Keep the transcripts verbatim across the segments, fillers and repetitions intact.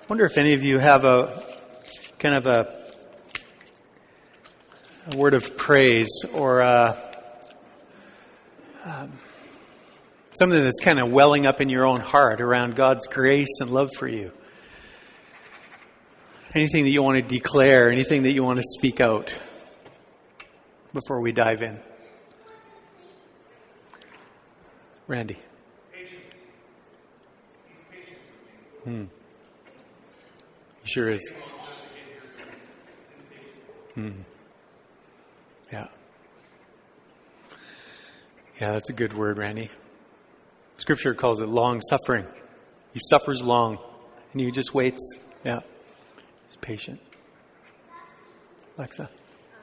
wonder if any of you have a kind of a, a word of praise or a, um, something that's kind of welling up in your own heart around God's grace and love for you. Anything that you want to declare, anything that you want to speak out before we dive in. Randy. Patience. He's patient with me. Hmm. He sure is. Hmm. Yeah. Yeah, that's a good word, Randy. Scripture calls it long suffering. He suffers long, and he just waits. Yeah. He's patient. Alexa.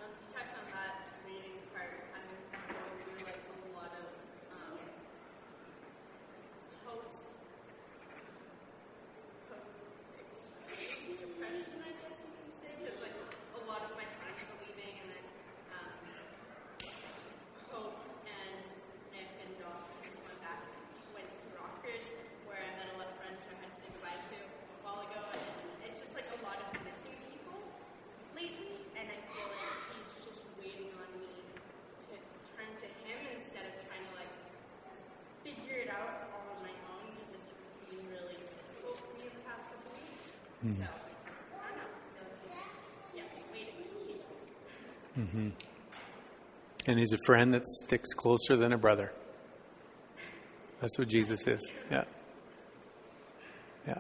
Mm-hmm. And he's a friend that sticks closer than a brother. That's what Jesus is. Yeah. Yeah.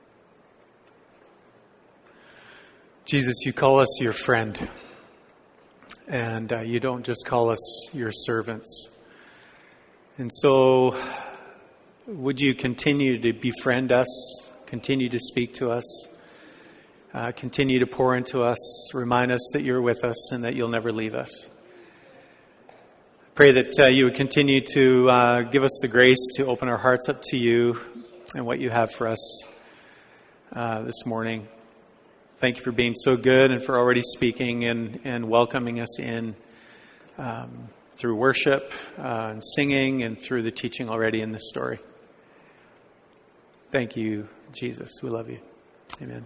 Jesus, you call us your friend. And uh, you don't just call us your servants. And so, would you continue to befriend us, continue to speak to us, uh, continue to pour into us, remind us that you're with us and that you'll never leave us. Pray that uh, you would continue to uh, give us the grace to open our hearts up to you and what you have for us uh, this morning. Thank you for being so good and for already speaking and, and welcoming us in um, through worship uh, and singing and through the teaching already in this story. Thank you, Jesus. We love you. Amen.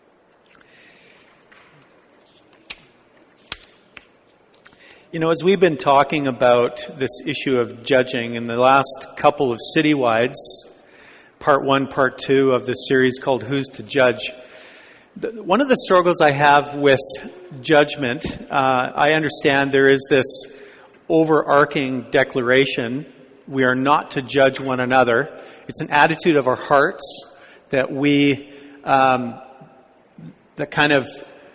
You know, as we've been talking about this issue of judging in the last couple of Citywides, part one, part two of this series called Who's to Judge, one of the struggles I have with judgment, uh, I understand there is this overarching declaration, we are not to judge one another. It's an attitude of our hearts that we, um, that kind of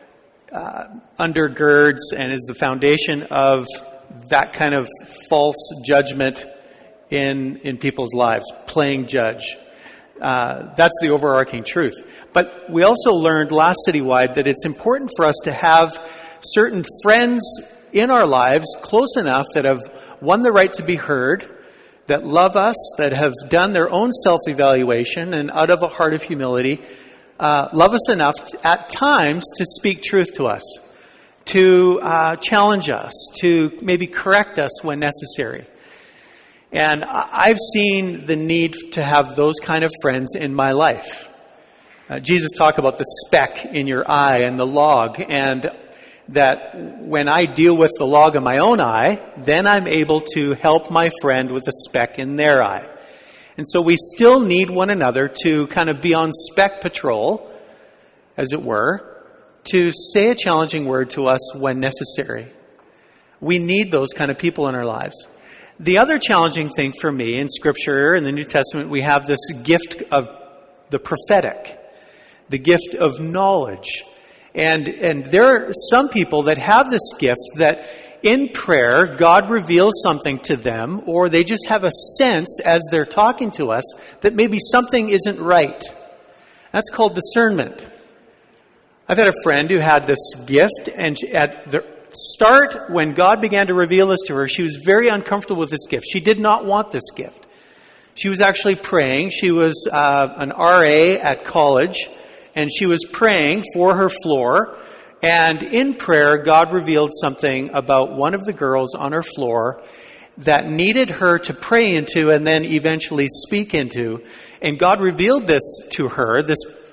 uh, undergirds and is the foundation of that kind of false judgment in in people's lives, playing judge. Uh, that's the overarching truth. But we also learned last Citywide that it's important for us to have certain friends in our lives close enough that have won the right to be heard, that love us, that have done their own self-evaluation, and out of a heart of humility, uh, love us enough to, at times to speak truth to us, to uh, challenge us, to maybe correct us when necessary. And I've seen the need to have those kind of friends in my life. Uh, Jesus talked about the speck in your eye and the log, and that when I deal with the log in my own eye, then I'm able to help my friend with the speck in their eye. And so we still need one another to kind of be on speck patrol, as it were, to say a challenging word to us when necessary. We need those kind of people in our lives. The other challenging thing for me in Scripture, in the New Testament, we have this gift of the prophetic, the gift of knowledge. And and there are some people that have this gift that in prayer, God reveals something to them, or they just have a sense as they're talking to us that maybe something isn't right. That's called discernment. I've had a friend who had this gift, and at the start, when God began to reveal this to her, she was very uncomfortable with this gift. She did not want this gift. She was actually praying. She was uh, an R A at college, and she was praying for her floor. And in prayer, God revealed something about one of the girls on her floor that needed her to pray into and then eventually speak into. And God revealed this to her, this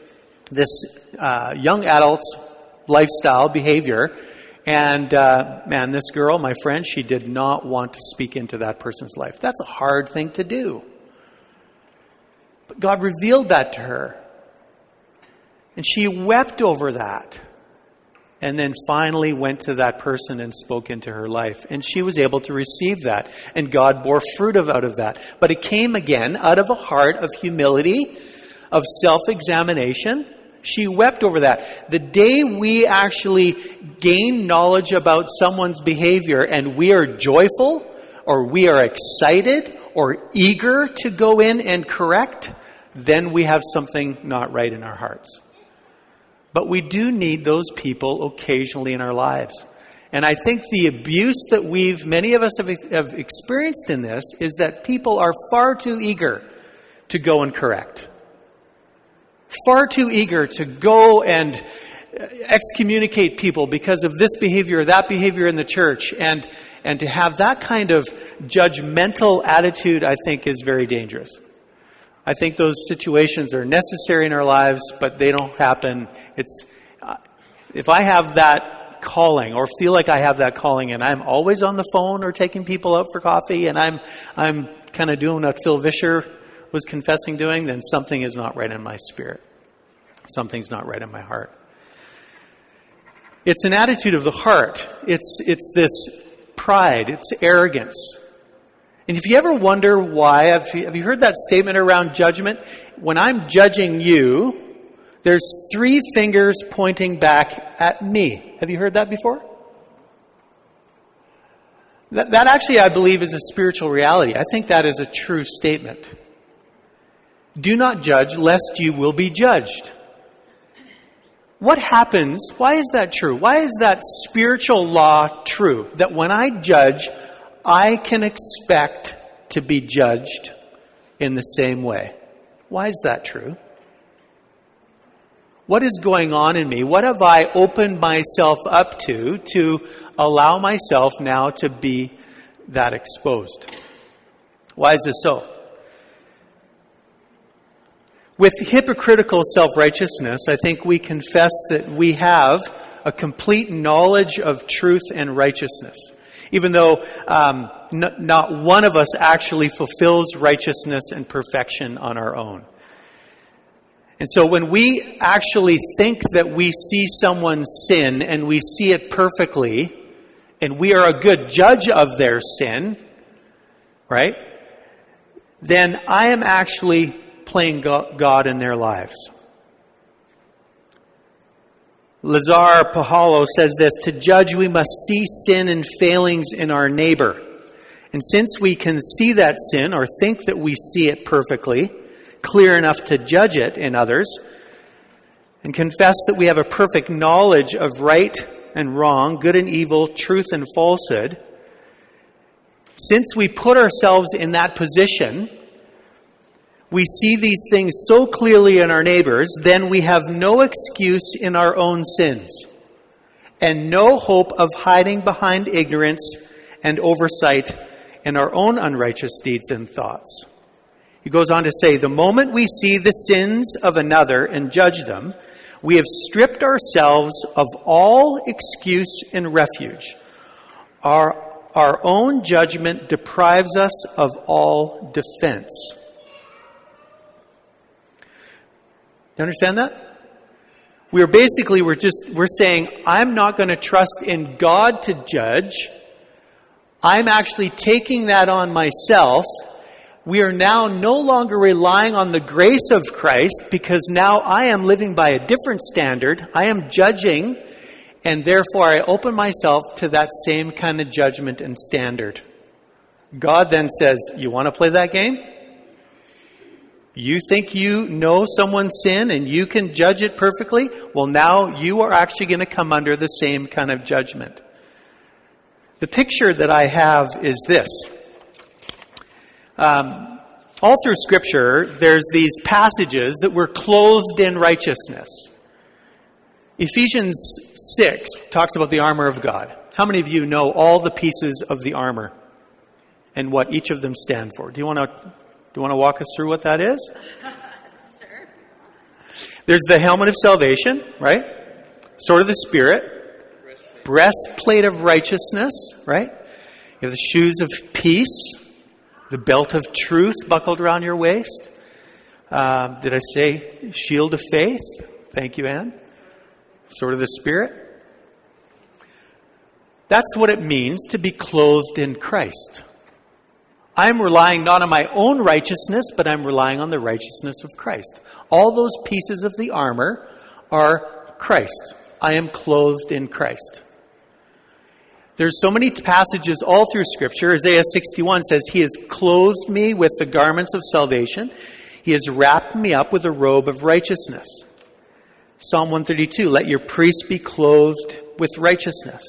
this uh, young adult's lifestyle, behavior. And uh, man, this girl, my friend, she did not want to speak into that person's life. That's a hard thing to do. But God revealed that to her. And she wept over that. And then finally went to that person and spoke into her life. And she was able to receive that. And God bore fruit of, out of that. But it came again out of a heart of humility, of self-examination. She wept over that. The day we actually gain knowledge about someone's behavior and we are joyful, or we are excited, or eager to go in and correct, then we have something not right in our hearts. But we do need those people occasionally in our lives. And I think the abuse that we've, many of us have, have experienced in this, is that people are far too eager to go and correct. Far too eager to go and excommunicate people because of this behavior or that behavior in the church. And, and to have that kind of judgmental attitude, I think, is very dangerous. I think those situations are necessary in our lives, but they don't happen. It's uh, if I have that calling, or feel like I have that calling, and I'm always on the phone or taking people out for coffee, and I'm I'm kind of doing what Phil Vischer was confessing doing, then something is not right in my spirit. Something's not right in my heart. It's an attitude of the heart. It's it's this pride. It's arrogance. And if you ever wonder why, have you, have you heard that statement around judgment? When I'm judging you, there's three fingers pointing back at me. Have you heard that before? That, that actually, I believe, is a spiritual reality. I think that is a true statement. Do not judge, lest you will be judged. What happens? Why is that true? Why is that spiritual law true? That when I judge, I can expect to be judged in the same way. Why is that true? What is going on in me? What have I opened myself up to to allow myself now to be that exposed? Why is this so? With hypocritical self-righteousness, I think we confess that we have a complete knowledge of truth and righteousness. Even though um, n- not one of us actually fulfills righteousness and perfection on our own. And so when we actually think that we see someone's sin and we see it perfectly, and we are a good judge of their sin, right? Then I am actually playing God in their lives. Lazar Pahalo says this: to judge, we must see sin and failings in our neighbor. And since we can see that sin, or think that we see it perfectly, clear enough to judge it in others, and confess that we have a perfect knowledge of right and wrong, good and evil, truth and falsehood, since we put ourselves in that position, we see these things so clearly in our neighbors, then we have no excuse in our own sins and no hope of hiding behind ignorance and oversight in our own unrighteous deeds and thoughts. He goes on to say, the moment we see the sins of another and judge them, we have stripped ourselves of all excuse and refuge. Our, our own judgment deprives us of all defense. You understand that? We're basically, we're just, we're saying, I'm not going to trust in God to judge. I'm actually taking that on myself. We are now no longer relying on the grace of Christ, because now I am living by a different standard. I am judging, and therefore I open myself to that same kind of judgment and standard. God then says, you want to play that game? You think you know someone's sin and you can judge it perfectly? Well, now you are actually going to come under the same kind of judgment. The picture that I have is this. Um, all through Scripture, there's these passages that we're clothed in righteousness. Ephesians six talks about the armor of God. How many of you know all the pieces of the armor and what each of them stand for? Do you want to... Do you want to walk us through what that is? Sure. There's the helmet of salvation, right? Sword of the Spirit. Breastplate of righteousness, right? You have the shoes of peace. The belt of truth buckled around your waist. Uh, did I say shield of faith? Thank you, Anne. Sword of the Spirit. That's what it means to be clothed in Christ. I'm relying not on my own righteousness, but I'm relying on the righteousness of Christ. All those pieces of the armor are Christ. I am clothed in Christ. There's so many passages all through Scripture. Isaiah sixty-one says, He has clothed me with the garments of salvation. He has wrapped me up with a robe of righteousness. Psalm one thirty-two, let your priests be clothed with righteousness.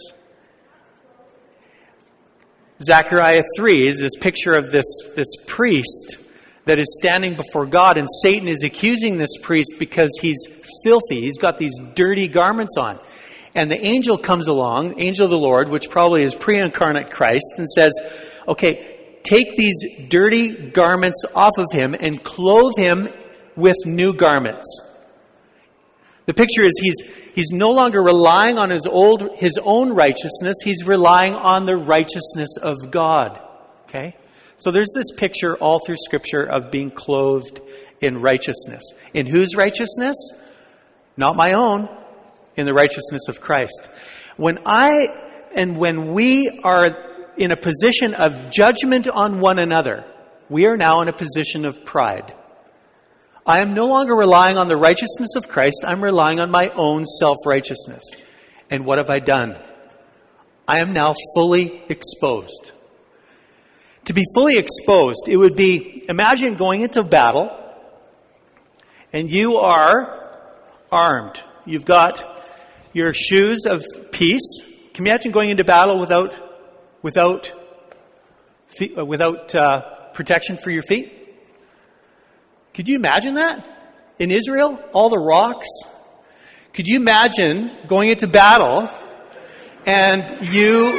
Zechariah three is this picture of this, this priest that is standing before God, and Satan is accusing this priest because he's filthy. He's got these dirty garments on. And the angel comes along, angel of the Lord, which probably is pre-incarnate Christ, and says, okay, take these dirty garments off of him and clothe him with new garments. The picture is he's he's no longer relying on his old his own righteousness, he's relying on the righteousness of God. Okay? So there's this picture all through Scripture of being clothed in righteousness. In whose righteousness? Not my own. In the righteousness of Christ. When I and when we are in a position of judgment on one another, we are now in a position of pride. I am no longer relying on the righteousness of Christ. I'm relying on my own self-righteousness. And what have I done? I am now fully exposed. To be fully exposed, it would be, imagine going into battle and you are armed. You've got your shoes of peace. Can you imagine going into battle without without without uh, protection for your feet? Could you imagine that? In Israel, all the rocks. Could you imagine going into battle and you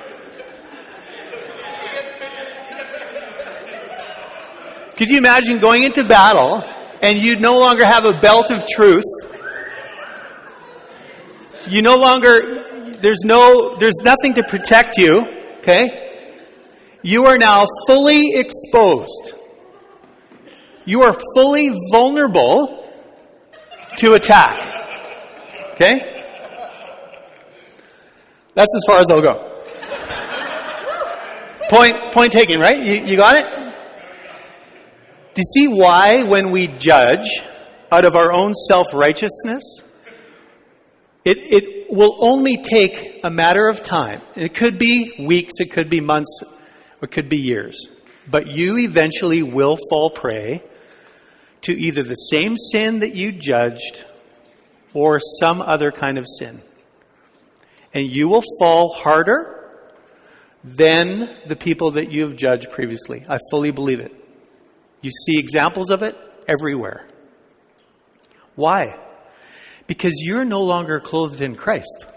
Could you imagine going into battle and you no longer have a belt of truth? You no longer, there's no, there's nothing to protect you, okay? You are now fully exposed. You are fully vulnerable to attack. Okay? That's as far as I'll go. Point, point taken, right? You, you got it? Do you see why when we judge out of our own self-righteousness, It, it will only take a matter of time. It could be weeks, it could be months, or it could be years. But you eventually will fall prey to either the same sin that you judged or some other kind of sin. And you will fall harder than the people that you have judged previously. I fully believe it. You see examples of it everywhere. Why? Because you're no longer clothed in Christ.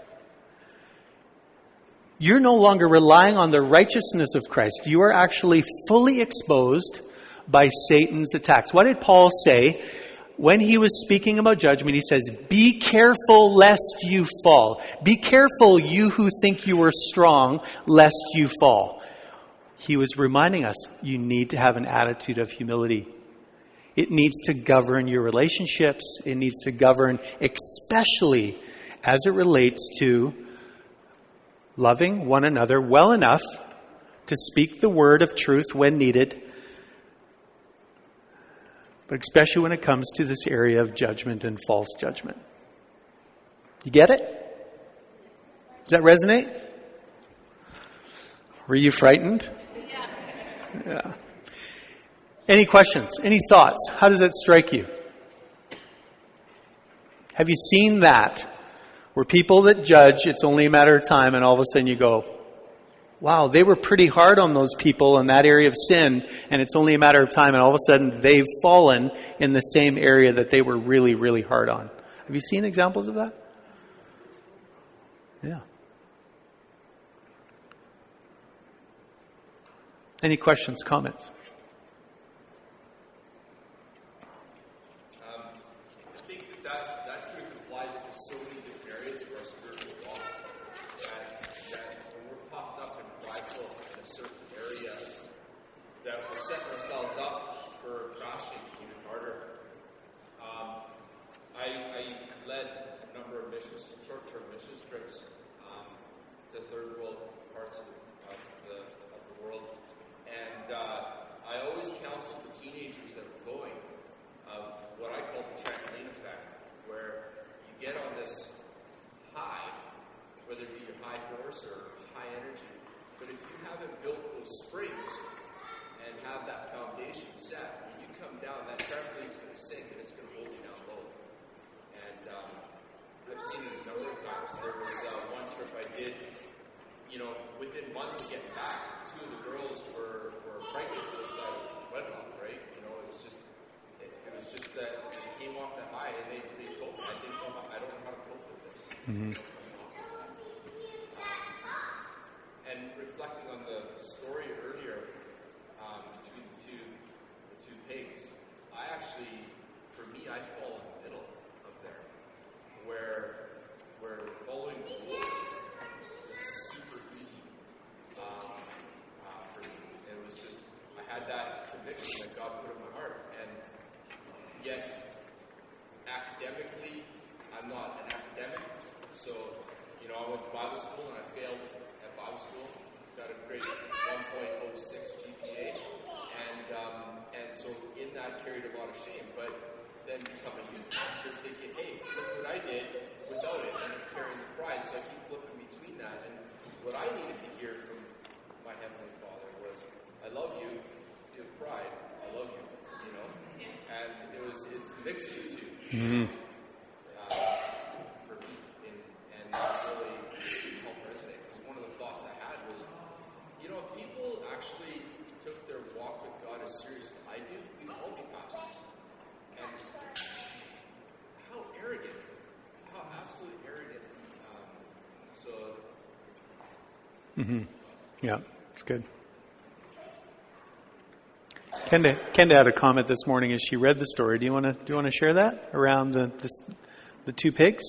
You're no longer relying on the righteousness of Christ. You are actually fully exposed by Satan's attacks. What did Paul say when he was speaking about judgment? He says, be careful lest you fall. Be careful, you who think you are strong, lest you fall. He was reminding us, you need to have an attitude of humility. It needs to govern your relationships. It needs to govern, especially as it relates to loving one another well enough to speak the word of truth when needed, but especially when it comes to this area of judgment and false judgment. You get it? Does that resonate? Were you frightened? Yeah. Yeah. Any questions? Any thoughts? How does that strike you? Have you seen that? Where people that judge, it's only a matter of time, and all of a sudden you go, wow, they were pretty hard on those people in that area of sin, and it's only a matter of time, and all of a sudden they've fallen in the same area that they were really, really hard on. Have you seen examples of that? Yeah. Any questions, comments? Um, I think that that setting ourselves up for crashing even harder. Um, I, I led a number of missions, short-term missions trips um, to third world parts of the, of the, of the world. And uh, I always counseled the teenagers that were going of what I call the trampoline effect, where you get on this high, whether it be your high horse or high energy. But if you haven't built those springs and have that foundation set, when you come down, that trampoline is going to sink and it's going to hold you down low. And um, I've seen it a number of times. There was uh, one trip I did, you know, within months of getting back, two of the girls were, were pregnant outside of wedlock, right? You know, it was just, it, it was just that they came off the high and they, they told me, I didn't know how, I don't know how to cope with this. Mm-hmm. And reflecting on the story earlier um, between the two, the two pigs, I actually, for me, I fall in the middle of there, where where following the rules is super easy um, uh, for me. It was just I had that conviction that God put in my heart, and yet academically, I'm not an academic, so you know I went to Bible school and I failed at Bible school, got a grade one point oh six G P A, and um, and so in that carried a lot of shame. But then becoming a youth pastor, thinking, hey, look what I did without it, and I'm carrying the pride. So I keep flipping between that. And what I needed to hear from my Heavenly Father was, I love you, you have pride, I love you, you know. And it was it's the mix of the two. Mm-hmm. Uh, for me, in, and that really helped resonate. Because one of the thoughts I had was, you know, if people actually took their walk with God as serious as I do, we'd all be pastors. And how arrogant, how absolutely arrogant. Um, so, Mm-hmm. Yeah, it's good. Kenda, Kenda had a comment this morning as she read the story. Do you want to do you want to share that around the the, the two pigs?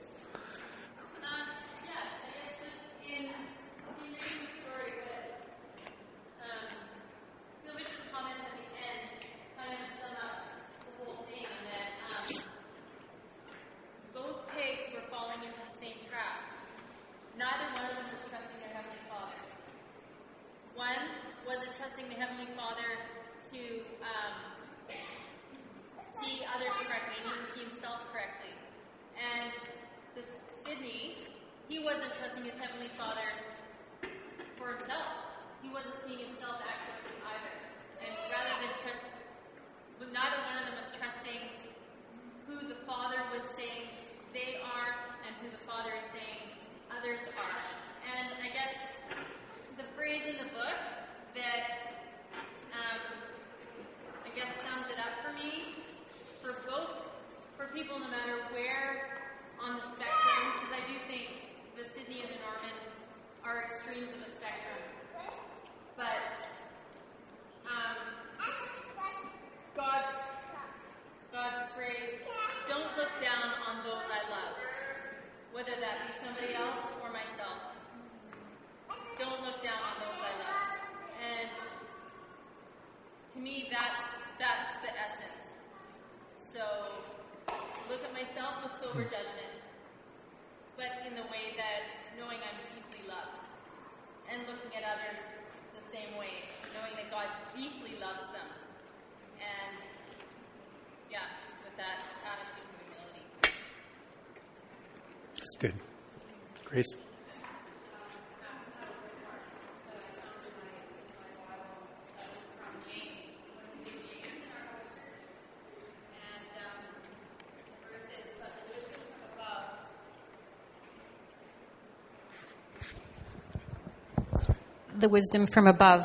Good. Grace? The wisdom from above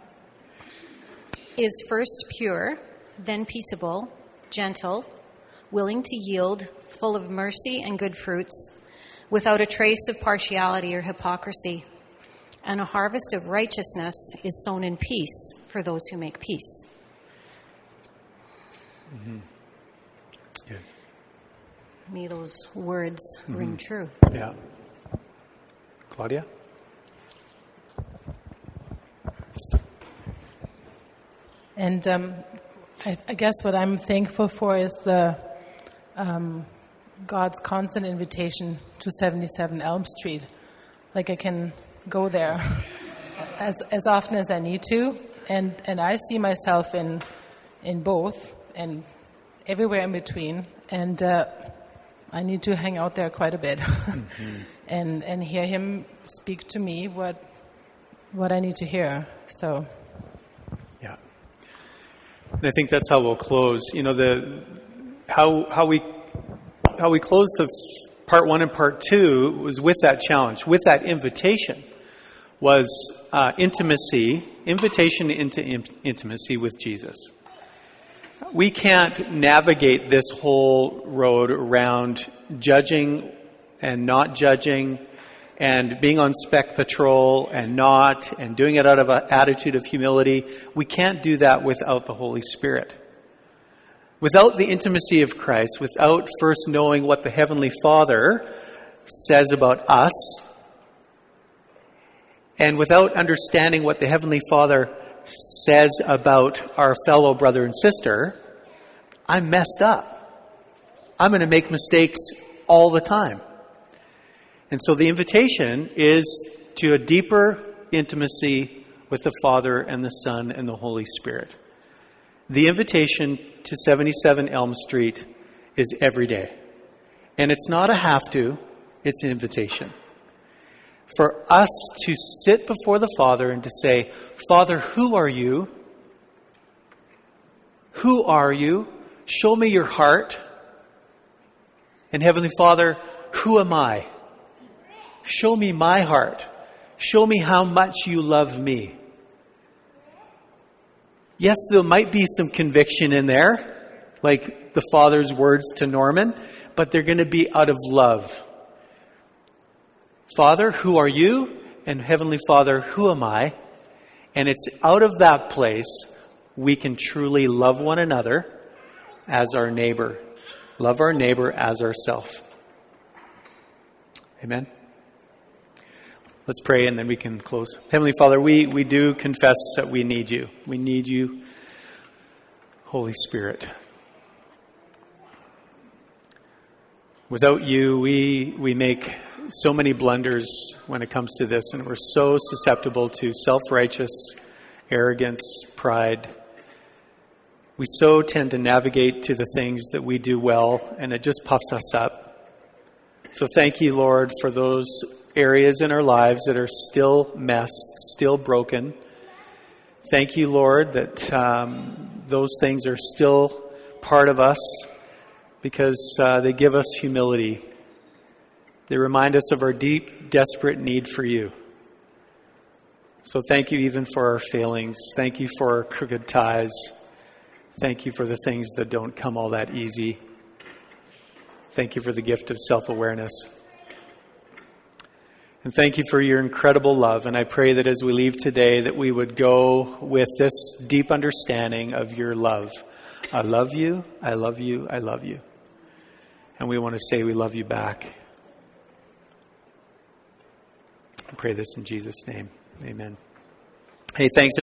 is first pure, then peaceable, gentle, willing to yield, full of mercy and good fruits, without a trace of partiality or hypocrisy. And a harvest of righteousness is sown in peace for those who make peace. Mm-hmm. That's good. May those words mm-hmm. ring true. Yeah. Claudia? And um, I, I guess what I'm thankful for is the um, God's constant invitation to seventy-seven Elm Street. Like I can go there as as often as I need to, and, and I see myself in in both and everywhere in between. And uh, I need to hang out there quite a bit mm-hmm. and and hear Him speak to me what what I need to hear. So, yeah, and I think that's how we'll close. You know, the how how we how we close the part one and part two was with that challenge, with that invitation, was uh, intimacy, invitation into in- intimacy with Jesus. We can't navigate this whole road around judging and not judging and being on spec patrol and not and doing it out of an attitude of humility. We can't do that without the Holy Spirit. Without the intimacy of Christ, without first knowing what the Heavenly Father says about us, and without understanding what the Heavenly Father says about our fellow brother and sister, I'm messed up. I'm going to make mistakes all the time. And so the invitation is to a deeper intimacy with the Father and the Son and the Holy Spirit. The invitation to seventy-seven Elm Street is every day. And it's not a have to, it's an invitation. For us to sit before the Father and to say, Father, who are you? Who are you? Show me your heart. And Heavenly Father, who am I? Show me my heart. Show me how much you love me. Yes, there might be some conviction in there, like the Father's words to Norman, but they're going to be out of love. Father, who are you? And Heavenly Father, who am I? And it's out of that place we can truly love one another as our neighbor. Love our neighbor as ourselves. Amen? Let's pray and then we can close. Heavenly Father, we, we do confess that we need you. We need you, Holy Spirit. Without you, we we make so many blunders when it comes to this, and we're so susceptible to self-righteous arrogance, pride. We so tend to navigate to the things that we do well, and it just puffs us up. So thank you, Lord, for those areas in our lives that are still messed, still broken. Thank you, Lord, that um, those things are still part of us because uh, they give us humility. They remind us of our deep, desperate need for you. So thank you even for our failings. Thank you for our crooked ties. Thank you for the things that don't come all that easy. Thank you for the gift of self-awareness. And thank you for your incredible love. And I pray that as we leave today, that we would go with this deep understanding of your love. I love you, I love you, I love you. And we want to say we love you back. I pray this in Jesus' name. Amen. Hey, thanks.